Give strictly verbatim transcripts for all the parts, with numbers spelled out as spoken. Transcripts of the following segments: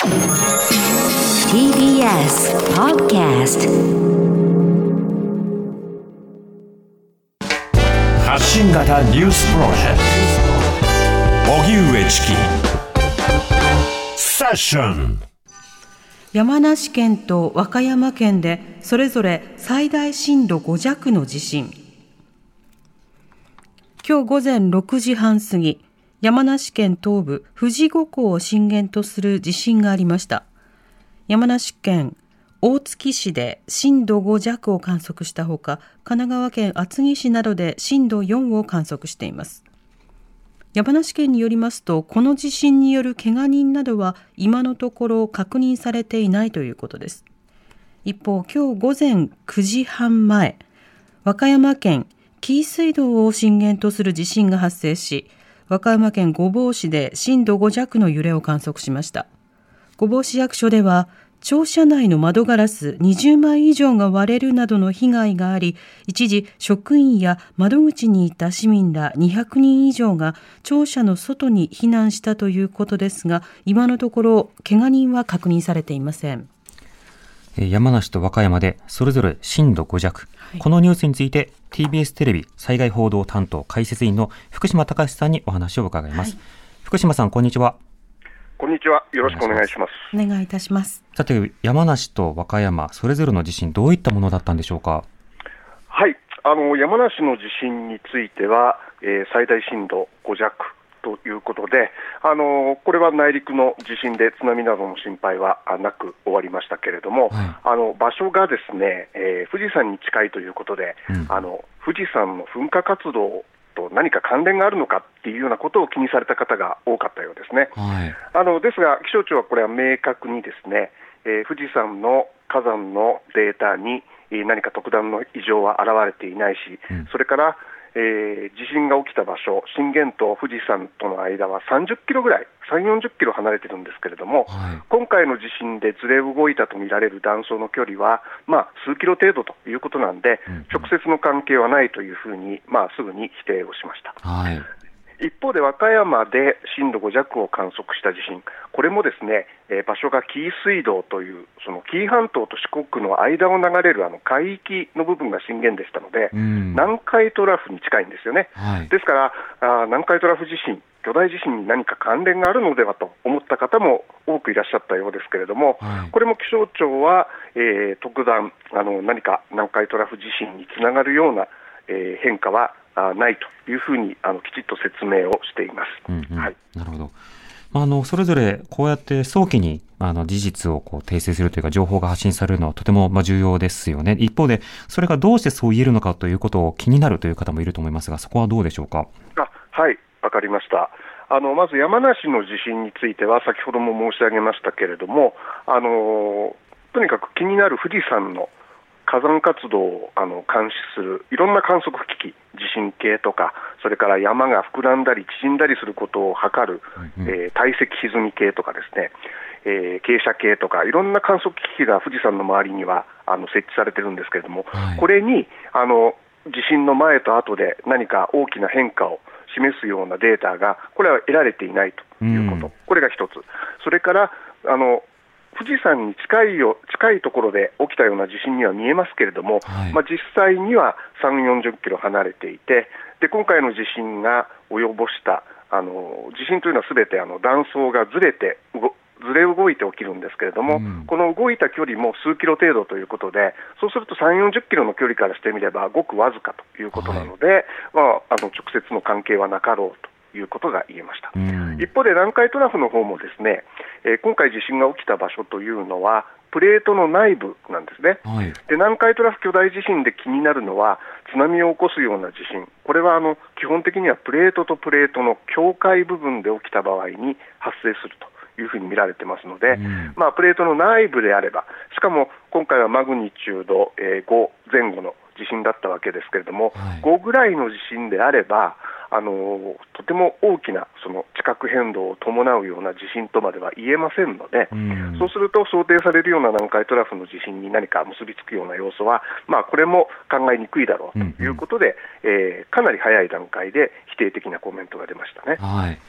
ティービーエス Podcast 発信型ニュースプロジェクト荻上チキセッション。 山梨県と和歌山県でそれぞれ最大震度ご弱の地震。今日午前ろくじはん過ぎ、山梨県東部富士五湖を震源とする地震がありました。山梨県大月市で震度ご弱を観測したほか、神奈川県厚木市などで震度よんを観測しています。山梨県によりますと、この地震による怪我人などは今のところ確認されていないということです。一方、今日午前くじはん前、和歌山県紀伊水道を震源とする地震が発生し、和歌山県御坊市で震度ご弱の揺れを観測しました。御坊市役所では庁舎内の窓ガラスにじゅうまい以上が割れるなどの被害があり、一時職員や窓口にいた市民らにひゃくにん以上が庁舎の外に避難したということですが、今のところ怪我人は確認されていません。 山梨と和歌山でそれぞれ震度ご弱、はい、このニュースについて ティービーエス テレビ災害報道担当解説員の福島隆さんにお話を伺います、はい、福島さん、こんにちは。 こんにちは、よろしくお願いします。 お願いいたします。 さて、山梨と和歌山それぞれの地震、どういったものだったんでしょうか。 はい、あの山梨の地震については、えー、最大震度ご弱ということで、あのこれは内陸の地震で津波などの心配はなく終わりましたけれども、はい、あの場所がですね、えー、富士山に近いということで、うん、あの富士山の噴火活動と何か関連があるのかっていうようなことを気にされた方が多かったようですね、はい、あのですが気象庁はこれは明確にですね、えー、富士山の火山のデータに何か特段の異常は現れていないし、うん、それからえー、地震が起きた場所、震源と富士山との間はさんじゅっキロぐらい、さんじゅう、よんじゅっキロ離れてるんですけれども、はい、今回の地震でずれ動いたとみられる断層の距離は、まあ、数キロ程度ということなんで、うんうん、直接の関係はないというふうに、まあ、すぐに否定をしました。はい、一方で和歌山で震度ご弱を観測した地震、これもですね、えー、場所が紀伊水道というその紀伊半島と四国の間を流れるあの海域の部分が震源でしたので、うん、南海トラフに近いんですよね、はい、ですからあ南海トラフ地震、巨大地震に何か関連があるのではと思った方も多くいらっしゃったようですけれども、はい、これも気象庁は、えー、特段あの何か南海トラフ地震につながるような、えー、変化はないというふうにあのきちっと説明をしています、うんうん、はい、 なるほど。あのそれぞれこうやって早期にあの事実をこう訂正するというか情報が発信されるのはとてもまあ重要ですよね。一方でそれがどうしてそう言えるのかということを気になるという方もいると思いますが、そこはどうでしょうか。 あ、はい、わかりました。あのまず山梨の地震については先ほども申し上げましたけれども、あのとにかく気になる富士山の火山活動をあの監視するいろんな観測機器、地震計とか、それから山が膨らんだり縮んだりすることを測る、うんうん、えー、堆積歪み計とかですね、えー、傾斜計とかいろんな観測機器が富士山の周りにはあの設置されてるんですけれども、はい、これにあの地震の前と後で何か大きな変化を示すようなデータがこれは得られていないということ、うん、これが一つ。それからあの富士山に近いよ近いところで起きたような地震には見えますけれども、はい、まあ、実際にはさんじゅう、よんじゅっキロ離れていて、で今回の地震が及ぼしたあの地震というのはすべてあの断層がずれてずれ動いて起きるんですけれども、うん、この動いた距離も数キロ程度ということで、そうするとさんじゅう、よんじゅっキロの距離からしてみればごくわずかということなので、はい、まあ、あの直接の関係はなかろうということが言えました、うん、一方で南海トラフの方もですね、えー、今回地震が起きた場所というのはプレートの内部なんですね、はい、で南海トラフ巨大地震で気になるのは津波を起こすような地震、これはあの基本的にはプレートとプレートの境界部分で起きた場合に発生するというふうに見られてますので、うん、まあ、プレートの内部であれば、しかも今回はマグニチュード、えー、ご前後の地震だったわけですけれども、はい、ごぐらいの地震であればあのとても大きなその地殻変動を伴うような地震とまでは言えませんので、うん、そうすると想定されるような南海トラフの地震に何か結びつくような要素は、まあ、これも考えにくいだろうということで、うんうん、えー、かなり早い段階で否定的なコメントが出ましたね。 はい、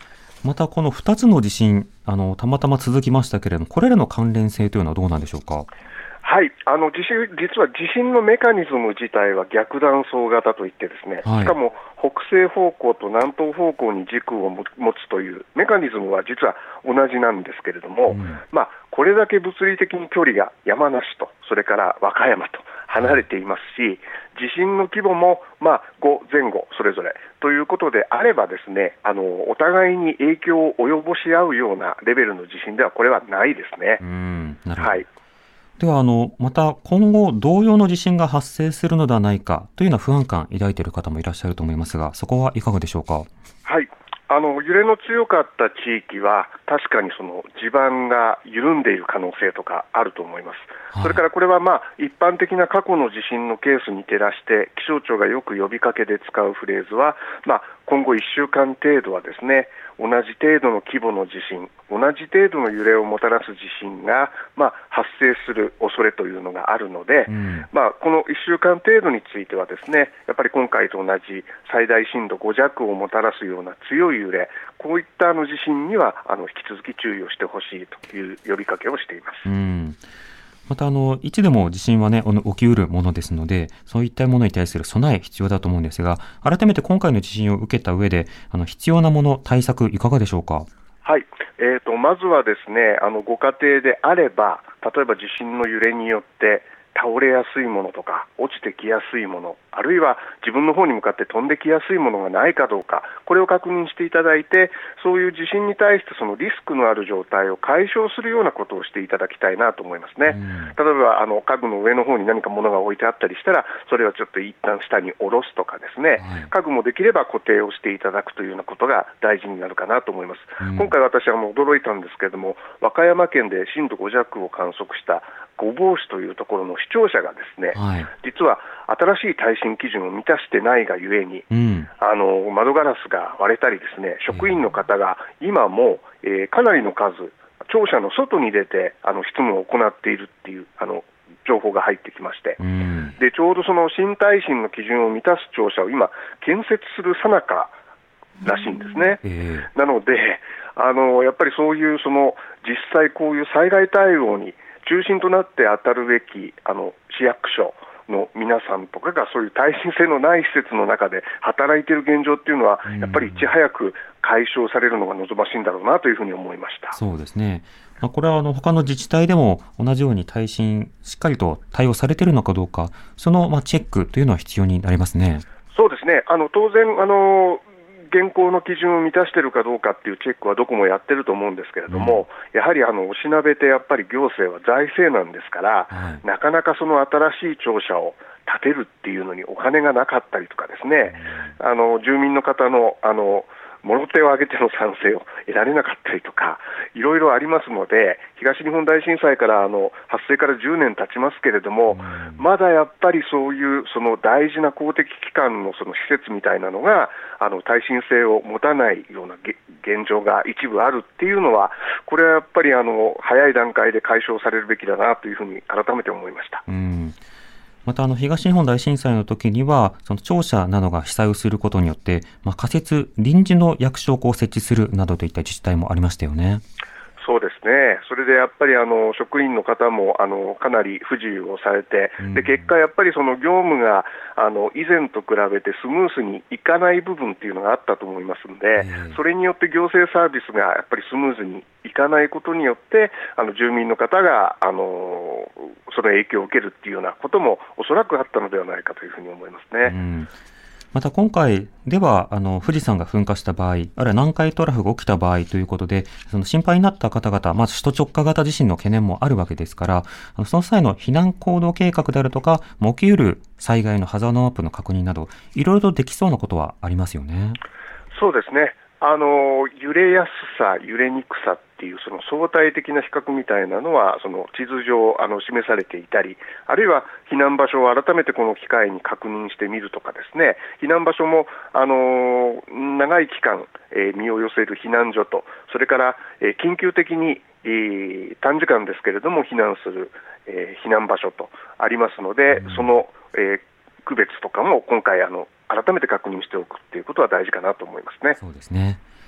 またこのふたつの地震、あのたまたま続きましたけれども、これらの関連性というのはどうなんでしょうか。 はい、あの地震実は地震のメカニズム自体は逆断層型といってですね、 はい、 しかも北西方向と南東方向に軸を持つというメカニズムは実は同じなんですけれども、うん、まあ、これだけ物理的に距離が山梨とそれから和歌山と離れていますし、地震の規模もまあご前後それぞれということであればですね、あのお互いに影響を及ぼし合うようなレベルの地震ではこれはないですね。 うん、なるほど。 はい、 ではあのまた今後同様の地震が発生するのではないかというような不安感を抱いている方もいらっしゃると思いますが、そこはいかがでしょうか。 はい、あの揺れの強かった地域は確かにその地盤が緩んでいる可能性とかあると思います。はい、それからこれはまあ一般的な過去の地震のケースに照らして気象庁がよく呼びかけで使うフレーズは、まあ、今後いっしゅうかん程度はですね、同じ程度の規模の地震、同じ程度の揺れをもたらす地震が、まあ、発生する恐れというのがあるので、うん、まあ、このいっしゅうかん程度についてはですね、やっぱり今回と同じ最大震度ご弱をもたらすような強い揺れ、こういったあの地震にはあの引き続き注意をしてほしいという呼びかけをしています。 うん、またあのいつでも地震は、ね、起きうるものですので、そういったものに対する備え必要だと思うんですが、改めて今回の地震を受けた上であの必要なもの、対策いかがでしょうか。 はい、えーと、まずはですね、あのご家庭であれば、例えば地震の揺れによって倒れやすいものとか落ちてきやすいもの、あるいは自分の方に向かって飛んできやすいものがないかどうか、これを確認していただいて、そういう地震に対してそのリスクのある状態を解消するようなことをしていただきたいなと思いますね。うん、例えばあの家具の上の方に何か物が置いてあったりしたら、それはちょっと一旦下に下ろすとかですね、はい、家具もできれば固定をしていただくというようなことが大事になるかなと思います。うん、今回私はもう驚いたんですけれども、和歌山県で震度ご弱を観測した御坊市というところの視聴者がですね、はい、実は新しい耐震基準を満たしてないがゆえに、うん、あの窓ガラスが割れたりですね、職員の方が今も、えー、かなりの数庁舎の外に出てあの質問を行っているっていうあの情報が入ってきまして、うん、でちょうどその新耐震の基準を満たす庁舎を今建設する最中らしいんですね。うん、えー、なのであのやっぱりそういうその実際こういう災害対応に中心となって当たるべきあの市役所の皆さんとかがそういう耐震性のない施設の中で働いている現状っていうのは、やっぱりいち早く解消されるのが望ましいんだろうなというふうに思いました。 そうですね、まあ、これはあの他の自治体でも同じように耐震しっかりと対応されているのかどうか、そのまあチェックというのは必要になりますね。 そうですね、あの当然あの現行の基準を満たしているかどうかっていうチェックはどこもやってると思うんですけれども、うん、やはりあのおしなべてやっぱり行政は財政なんですから、はい、なかなかその新しい庁舎を建てるっていうのにお金がなかったりとかですね、うん、あの住民の方のあのもろ手を挙げての賛成を得られなかったりとか、いろいろありますので、東日本大震災からあの発生からじゅうねん経ちますけれども、うん、まだやっぱりそういうその大事な公的機関のその施設みたいなのがあの耐震性を持たないような現状が一部あるっていうのは、これはやっぱりあの早い段階で解消されるべきだなというふうに改めて思いました。うん、 またあの東日本大震災の時にはその庁舎などが被災をすることによって、まあ、仮設臨時の役所をこう設置するなどといった自治体もありましたよね。 そうですね、それでやっぱりあの職員の方もあのかなり不自由をされて、で結果やっぱりその業務があの以前と比べてスムースにいかない部分っていうのがあったと思いますので、それによって行政サービスがやっぱりスムーズにいかないことによってあの住民の方があのその影響を受けるっていうようなこともおそらくあったのではないかというふうに思いますね。うん、 また今回ではあの富士山が噴火した場合、あるいは南海トラフが起きた場合ということで、その心配になった方々、まず首都直下型地震の懸念もあるわけですから、あのその際の避難行動計画であるとか、起きうる災害のハザードマップの確認など、いろいろとできそうなことはありますよね。 そうですね、あの揺れやすさ、揺れにくさっていうその相対的な比較みたいなのはその地図上あの示されていたり、あるいは避難場所を改めてこの機会に確認してみるとかですね、避難場所もあの長い期間、えー、身を寄せる避難所と、それから、えー、緊急的に、えー、短時間ですけれども避難する、えー、避難場所とありますので、うん、その、えー、区別とかも今回あの改めて確認しておくということは大事かなと思いますね。 そうですね。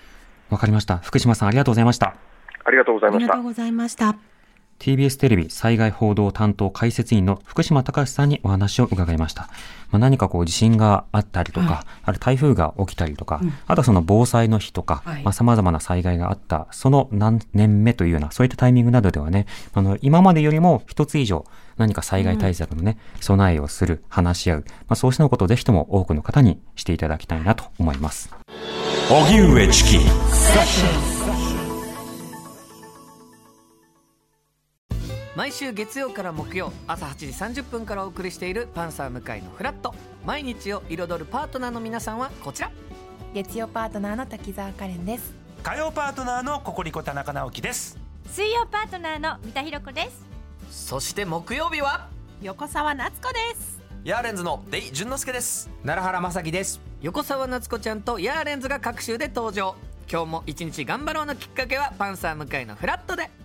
わかりました。福島さんありがとうございました。 ありがとうございました。 ありがとうございました。 ティービーエス テレビ災害報道担当解説員の福島隆さんにお話を伺いました。まあ、何かこう地震があったりとか、はい、ある台風が起きたりとか、うん、あとはその防災の日とか、はい、まあ、様々な災害があったその何年目というようなそういったタイミングなどではね、あの今までよりも一つ以上何か災害対策のね、うん、備えをする、話し合う、まあ、そうしたことをぜひとも多くの方にしていただきたいなと思います。 荻上チキ毎週月曜から木曜朝はちじさんじゅっぷんからお送りしているパンサー向井のフラット。毎日を彩るパートナーの皆さんはこちら。 月曜パートナーの滝沢カレンです。 火曜パートナーのココリコ田中直樹です。 水曜パートナーの三田寛子です。 そして木曜日は横澤夏子です。 ヤーレンズのデイ淳之介です。 奈良原正樹です。 横澤夏子ちゃんとヤーレンズが各週で登場。今日も一日頑張ろうのきっかけはパンサー向井のフラットで。